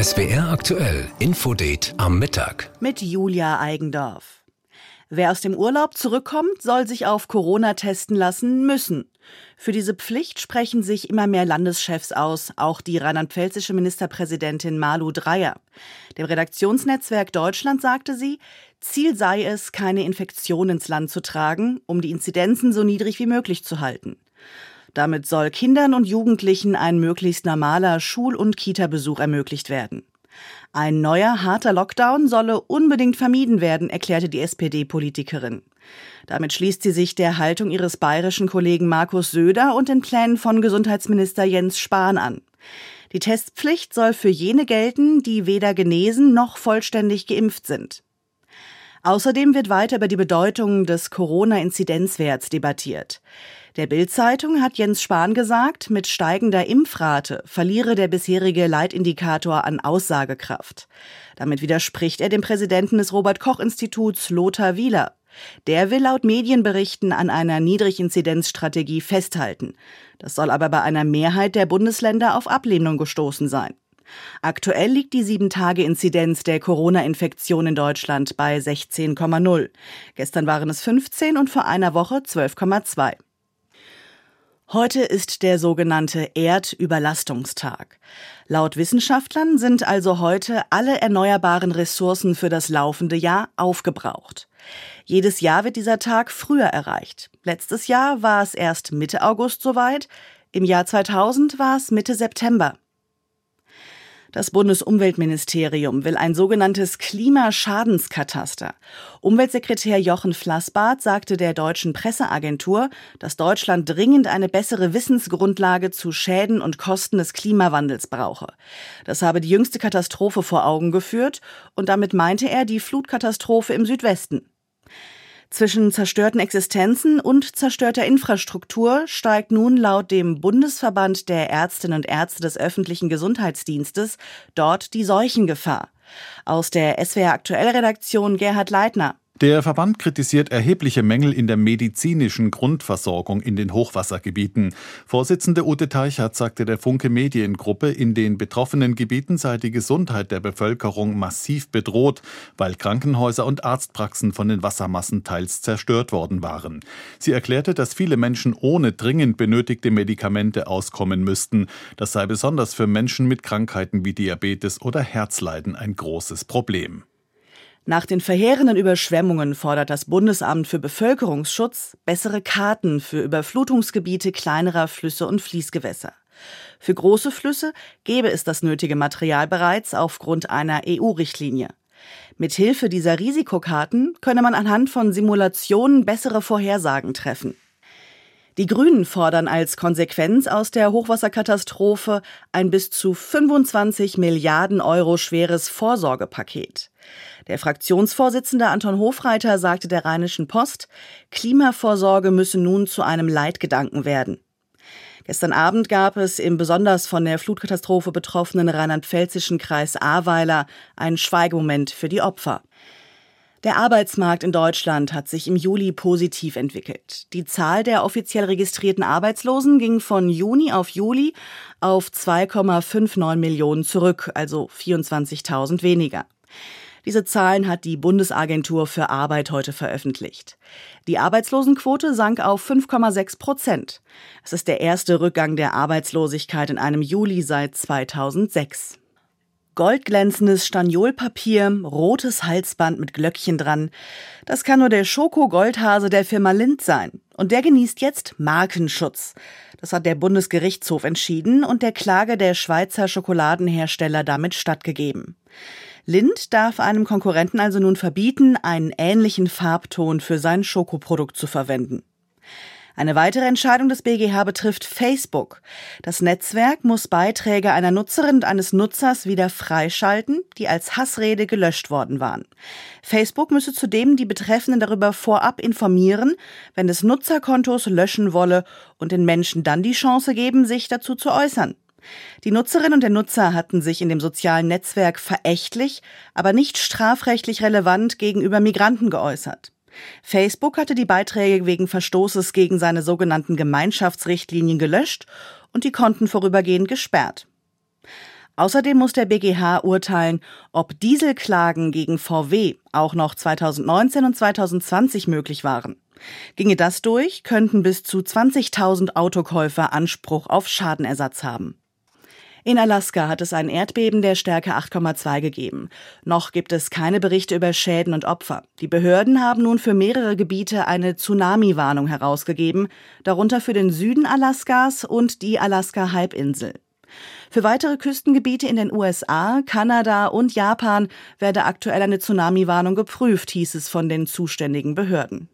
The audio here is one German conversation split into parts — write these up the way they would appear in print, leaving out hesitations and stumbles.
SWR aktuell, Infodate am Mittag. Mit Julia Eigendorf. Wer aus dem Urlaub zurückkommt, soll sich auf Corona testen lassen müssen. Für diese Pflicht sprechen sich immer mehr Landeschefs aus, auch die rheinland-pfälzische Ministerpräsidentin Malu Dreyer. Dem Redaktionsnetzwerk Deutschland sagte sie, Ziel sei es, keine Infektion ins Land zu tragen, um die Inzidenzen so niedrig wie möglich zu halten. Damit soll Kindern und Jugendlichen ein möglichst normaler Schul- und Kita-Besuch ermöglicht werden. Ein neuer, harter Lockdown solle unbedingt vermieden werden, erklärte die SPD-Politikerin. Damit schließt sie sich der Haltung ihres bayerischen Kollegen Markus Söder und den Plänen von Gesundheitsminister Jens Spahn an. Die Testpflicht soll für jene gelten, die weder genesen noch vollständig geimpft sind. Außerdem wird weiter über die Bedeutung des Corona-Inzidenzwerts debattiert. Der Bild-Zeitung hat Jens Spahn gesagt, mit steigender Impfrate verliere der bisherige Leitindikator an Aussagekraft. Damit widerspricht er dem Präsidenten des Robert-Koch-Instituts Lothar Wieler. Der will laut Medienberichten an einer Niedriginzidenzstrategie festhalten. Das soll aber bei einer Mehrheit der Bundesländer auf Ablehnung gestoßen sein. Aktuell liegt die 7-Tage-Inzidenz der Corona-Infektion in Deutschland bei 16,0. Gestern waren es 15 und vor einer Woche 12,2. Heute ist der sogenannte Erdüberlastungstag. Laut Wissenschaftlern sind also heute alle erneuerbaren Ressourcen für das laufende Jahr aufgebraucht. Jedes Jahr wird dieser Tag früher erreicht. Letztes Jahr war es erst Mitte August soweit, im Jahr 2000 war es Mitte September. Das Bundesumweltministerium will ein sogenanntes Klimaschadenskataster. Umweltsekretär Jochen Flassbart sagte der deutschen Presseagentur, dass Deutschland dringend eine bessere Wissensgrundlage zu Schäden und Kosten des Klimawandels brauche. Das habe die jüngste Katastrophe vor Augen geführt und damit meinte er die Flutkatastrophe im Südwesten. Zwischen zerstörten Existenzen und zerstörter Infrastruktur steigt nun laut dem Bundesverband der Ärztinnen und Ärzte des öffentlichen Gesundheitsdienstes dort die Seuchengefahr. Aus der SWR Aktuell-Redaktion Gerhard Leitner. Der Verband kritisiert erhebliche Mängel in der medizinischen Grundversorgung in den Hochwassergebieten. Vorsitzende Ute Teichert sagte der Funke Mediengruppe, in den betroffenen Gebieten sei die Gesundheit der Bevölkerung massiv bedroht, weil Krankenhäuser und Arztpraxen von den Wassermassen teils zerstört worden waren. Sie erklärte, dass viele Menschen ohne dringend benötigte Medikamente auskommen müssten. Das sei besonders für Menschen mit Krankheiten wie Diabetes oder Herzleiden ein großes Problem. Nach den verheerenden Überschwemmungen fordert das Bundesamt für Bevölkerungsschutz bessere Karten für Überflutungsgebiete kleinerer Flüsse und Fließgewässer. Für große Flüsse gäbe es das nötige Material bereits aufgrund einer EU-Richtlinie. Mithilfe dieser Risikokarten könne man anhand von Simulationen bessere Vorhersagen treffen. Die Grünen fordern als Konsequenz aus der Hochwasserkatastrophe ein bis zu 25 Milliarden Euro schweres Vorsorgepaket. Der Fraktionsvorsitzende Anton Hofreiter sagte der Rheinischen Post, Klimavorsorge müsse nun zu einem Leitgedanken werden. Gestern Abend gab es im besonders von der Flutkatastrophe betroffenen rheinland-pfälzischen Kreis Ahrweiler einen Schweigemoment für die Opfer. Der Arbeitsmarkt in Deutschland hat sich im Juli positiv entwickelt. Die Zahl der offiziell registrierten Arbeitslosen ging von Juni auf Juli auf 2,59 Millionen zurück, also 24.000 weniger. Diese Zahlen hat die Bundesagentur für Arbeit heute veröffentlicht. Die Arbeitslosenquote sank auf 5,6%. Es ist der erste Rückgang der Arbeitslosigkeit in einem Juli seit 2006. Goldglänzendes Staniolpapier, rotes Halsband mit Glöckchen dran. Das kann nur der Schoko-Goldhase der Firma Lindt sein. Und der genießt jetzt Markenschutz. Das hat der Bundesgerichtshof entschieden und der Klage der Schweizer Schokoladenhersteller damit stattgegeben. Lindt darf einem Konkurrenten also nun verbieten, einen ähnlichen Farbton für sein Schokoprodukt zu verwenden. Eine weitere Entscheidung des BGH betrifft Facebook. Das Netzwerk muss Beiträge einer Nutzerin und eines Nutzers wieder freischalten, die als Hassrede gelöscht worden waren. Facebook müsse zudem die Betreffenden darüber vorab informieren, wenn es Nutzerkontos löschen wolle und den Menschen dann die Chance geben, sich dazu zu äußern. Die Nutzerin und der Nutzer hatten sich in dem sozialen Netzwerk verächtlich, aber nicht strafrechtlich relevant gegenüber Migranten geäußert. Facebook hatte die Beiträge wegen Verstoßes gegen seine sogenannten Gemeinschaftsrichtlinien gelöscht und die Konten vorübergehend gesperrt. Außerdem muss der BGH urteilen, ob Dieselklagen gegen VW auch noch 2019 und 2020 möglich waren. Ginge das durch, könnten bis zu 20.000 Autokäufer Anspruch auf Schadenersatz haben. In Alaska hat es ein Erdbeben der Stärke 8,2 gegeben. Noch gibt es keine Berichte über Schäden und Opfer. Die Behörden haben nun für mehrere Gebiete eine Tsunami-Warnung herausgegeben, darunter für den Süden Alaskas und die Alaska-Halbinsel. Für weitere Küstengebiete in den USA, Kanada und Japan werde aktuell eine Tsunami-Warnung geprüft, hieß es von den zuständigen Behörden.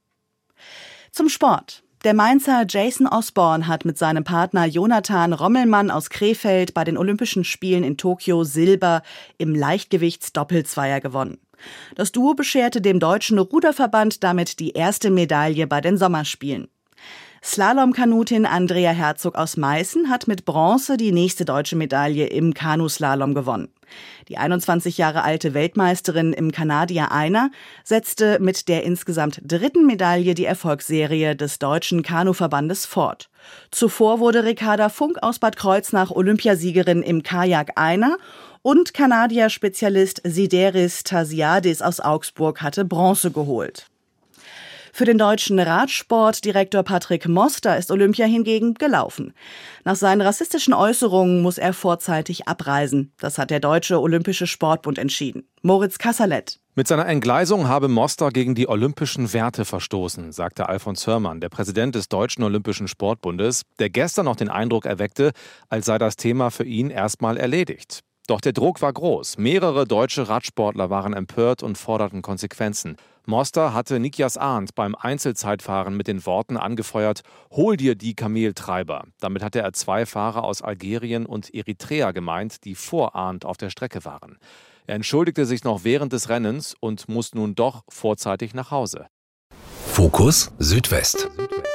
Zum Sport. Der Mainzer Jason Osborne hat mit seinem Partner Jonathan Rommelmann aus Krefeld bei den Olympischen Spielen in Tokio Silber im Leichtgewichtsdoppelzweier gewonnen. Das Duo bescherte dem deutschen Ruderverband damit die erste Medaille bei den Sommerspielen. Slalomkanutin Andrea Herzog aus Meißen hat mit Bronze die nächste deutsche Medaille im Kanuslalom gewonnen. Die 21 Jahre alte Weltmeisterin im Kanadier Einer setzte mit der insgesamt dritten Medaille die Erfolgsserie des deutschen Kanuverbandes fort. Zuvor wurde Ricarda Funk aus Bad Kreuznach Olympiasiegerin im Kajak Einer und Kanadier-Spezialist Sideris Tasiadis aus Augsburg hatte Bronze geholt. Für den deutschen Radsportdirektor Patrick Moster ist Olympia hingegen gelaufen. Nach seinen rassistischen Äußerungen muss er vorzeitig abreisen. Das hat der Deutsche Olympische Sportbund entschieden. Moritz Kasserlet. Mit seiner Entgleisung habe Moster gegen die olympischen Werte verstoßen, sagte Alfons Hörmann, der Präsident des Deutschen Olympischen Sportbundes, der gestern noch den Eindruck erweckte, als sei das Thema für ihn erstmal erledigt. Doch der Druck war groß. Mehrere deutsche Radsportler waren empört und forderten Konsequenzen. Moster hatte Nikias Arndt beim Einzelzeitfahren mit den Worten angefeuert: „Hol dir die Kameltreiber." Damit hatte er 2 Fahrer aus Algerien und Eritrea gemeint, die vor Arndt auf der Strecke waren. Er entschuldigte sich noch während des Rennens und muss nun doch vorzeitig nach Hause. Fokus Südwest.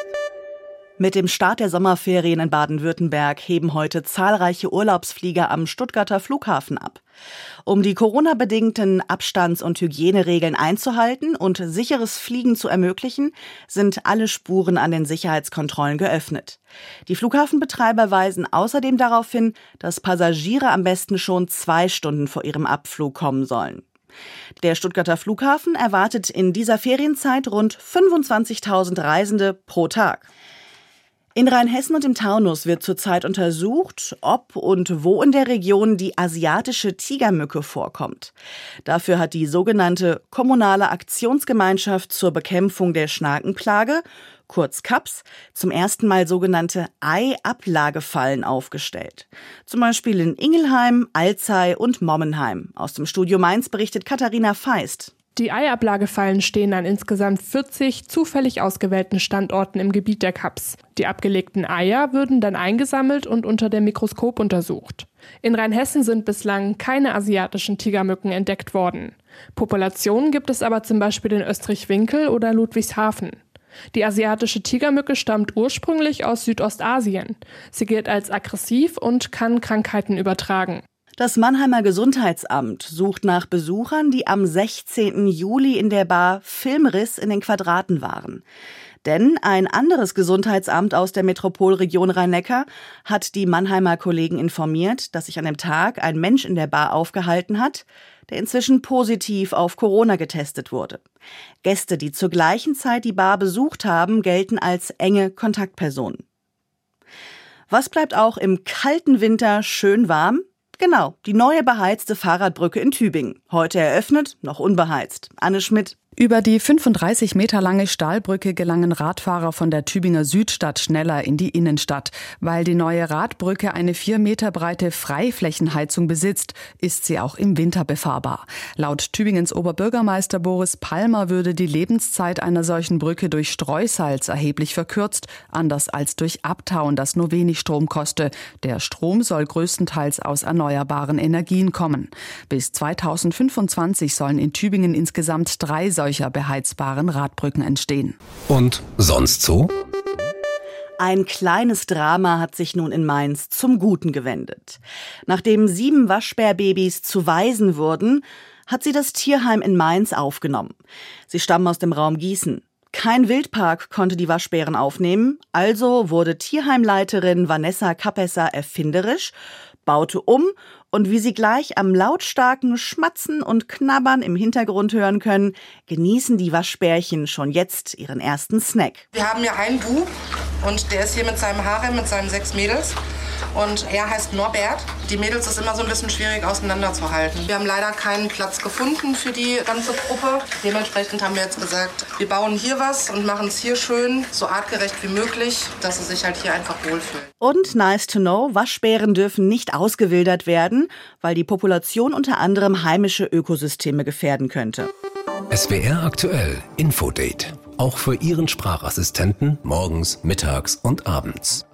Mit dem Start der Sommerferien in Baden-Württemberg heben heute zahlreiche Urlaubsflieger am Stuttgarter Flughafen ab. Um die Corona-bedingten Abstands- und Hygieneregeln einzuhalten und sicheres Fliegen zu ermöglichen, sind alle Spuren an den Sicherheitskontrollen geöffnet. Die Flughafenbetreiber weisen außerdem darauf hin, dass Passagiere am besten schon 2 Stunden vor ihrem Abflug kommen sollen. Der Stuttgarter Flughafen erwartet in dieser Ferienzeit rund 25.000 Reisende pro Tag. In Rheinhessen und im Taunus wird zurzeit untersucht, ob und wo in der Region die asiatische Tigermücke vorkommt. Dafür hat die sogenannte Kommunale Aktionsgemeinschaft zur Bekämpfung der Schnakenplage, kurz KAPS, zum ersten Mal sogenannte Eiablagefallen aufgestellt. Zum Beispiel in Ingelheim, Alzey und Mommenheim. Aus dem Studio Mainz berichtet Katharina Feist. Die Eiablagefallen stehen an insgesamt 40 zufällig ausgewählten Standorten im Gebiet der KAPS. Die abgelegten Eier würden dann eingesammelt und unter dem Mikroskop untersucht. In Rheinhessen sind bislang keine asiatischen Tigermücken entdeckt worden. Populationen gibt es aber zum Beispiel in Österreich-Winkel oder Ludwigshafen. Die asiatische Tigermücke stammt ursprünglich aus Südostasien. Sie gilt als aggressiv und kann Krankheiten übertragen. Das Mannheimer Gesundheitsamt sucht nach Besuchern, die am 16. Juli in der Bar Filmriss in den Quadraten waren. Denn ein anderes Gesundheitsamt aus der Metropolregion Rhein-Neckar hat die Mannheimer Kollegen informiert, dass sich an dem Tag ein Mensch in der Bar aufgehalten hat, der inzwischen positiv auf Corona getestet wurde. Gäste, die zur gleichen Zeit die Bar besucht haben, gelten als enge Kontaktpersonen. Was bleibt auch im kalten Winter schön warm? Genau, die neue beheizte Fahrradbrücke in Tübingen. Heute eröffnet, noch unbeheizt. Anne Schmidt. Über die 35 Meter lange Stahlbrücke gelangen Radfahrer von der Tübinger Südstadt schneller in die Innenstadt. Weil die neue Radbrücke eine 4 Meter breite Freiflächenheizung besitzt, ist sie auch im Winter befahrbar. Laut Tübingens Oberbürgermeister Boris Palmer würde die Lebenszeit einer solchen Brücke durch Streusalz erheblich verkürzt, anders als durch Abtauen, das nur wenig Strom koste. Der Strom soll größtenteils aus erneuerbaren Energien kommen. Bis 2025 sollen in Tübingen insgesamt 3 solcher beheizbaren Radbrücken entstehen. Und sonst so? Ein kleines Drama hat sich nun in Mainz zum Guten gewendet. Nachdem 7 Waschbärbabys zu Waisen wurden, hat sie das Tierheim in Mainz aufgenommen. Sie stammen aus dem Raum Gießen. Kein Wildpark konnte die Waschbären aufnehmen, also wurde Tierheimleiterin Vanessa Kapesser erfinderisch, baute um Und wie Sie gleich am lautstarken Schmatzen und Knabbern im Hintergrund hören können, genießen die Waschbärchen schon jetzt ihren ersten Snack. Wir haben hier einen Bub und der ist hier mit seinem Harem, mit seinen 6 Mädels. Und er heißt Norbert. Die Mädels ist immer so ein bisschen schwierig auseinanderzuhalten. Wir haben leider keinen Platz gefunden für die ganze Gruppe. Dementsprechend haben wir jetzt gesagt, wir bauen hier was und machen es hier schön, so artgerecht wie möglich, dass sie sich halt hier einfach wohlfühlen. Und nice to know, Waschbären dürfen nicht ausgewildert werden, weil die Population unter anderem heimische Ökosysteme gefährden könnte. SWR aktuell Infodate. Auch für Ihren Sprachassistenten morgens, mittags und abends.